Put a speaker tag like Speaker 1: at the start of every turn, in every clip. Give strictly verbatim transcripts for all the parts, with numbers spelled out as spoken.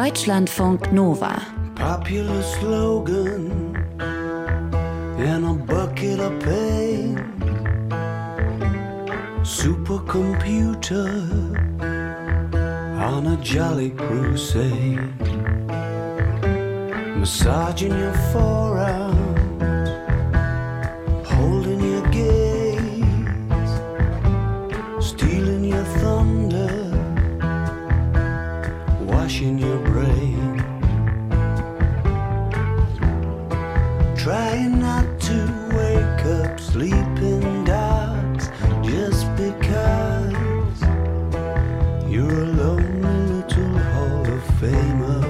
Speaker 1: Deutschlandfunk Nova.
Speaker 2: Popular slogan in a bucket of pain. Supercomputer on a jolly crusade. Massaging your forearm, holding your gaze, stealing your thunder, washing your brain. Trying not to wake up sleeping dogs just because you're a lonely little Hall of Famer.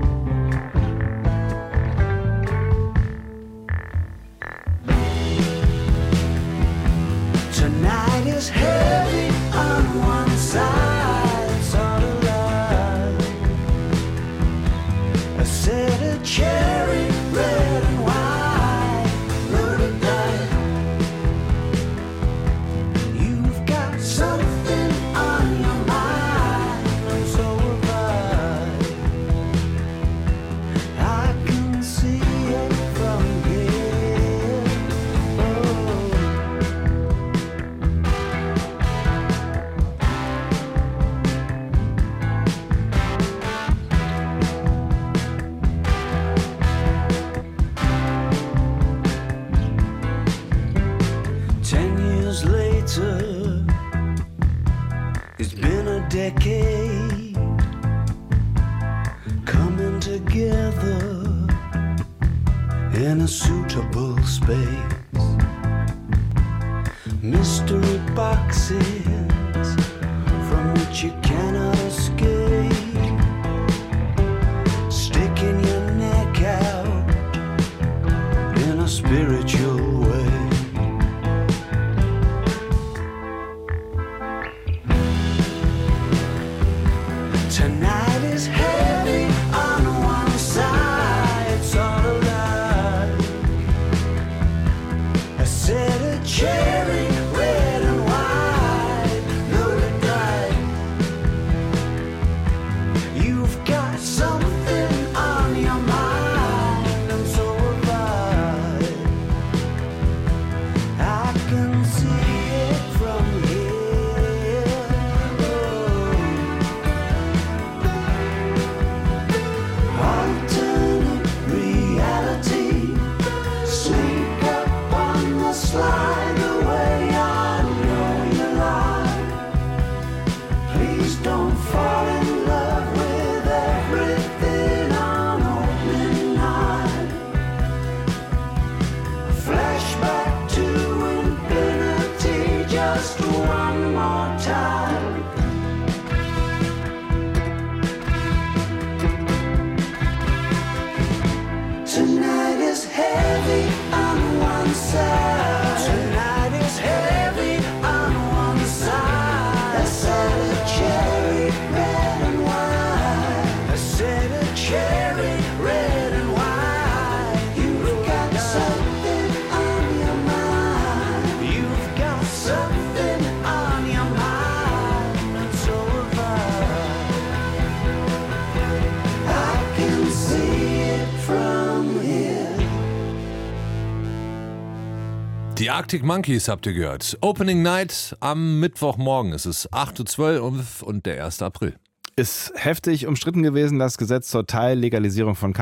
Speaker 2: Tonight is heavy on one side, it's all alive. I said a cherry red and white, loaded dice. You've got something on your mind, and so have I. I can see it from here. Oh. Ten years later, it's been a decade, coming together in a suitable space. Mystery boxes from which you cannot escape, sticking your neck out in a spiritual way. Tonight is heavy on one side, it's all alive. I said a cherry red and white, loaded dice. You've got something on your mind, and so have I. I can see it from here. Oh. Alternate reality, sneak up on the slide the way I know you lie. Please don't fall in love with everything on opening night. Flashback to infinity just one more time. Tonight is heavy on one side. Tonight is heavy on one side. I said a cherry red and white. I said a cherry red and white. You've got something on your mind. You've got something on your mind, and so have I. I can see it from here.
Speaker 3: Die Arctic Monkeys habt ihr gehört. Opening Night am Mittwochmorgen. Es ist acht Uhr zwölf und der erste April.
Speaker 4: Ist heftig umstritten gewesen, das Gesetz zur Teillegalisierung von Cannabis.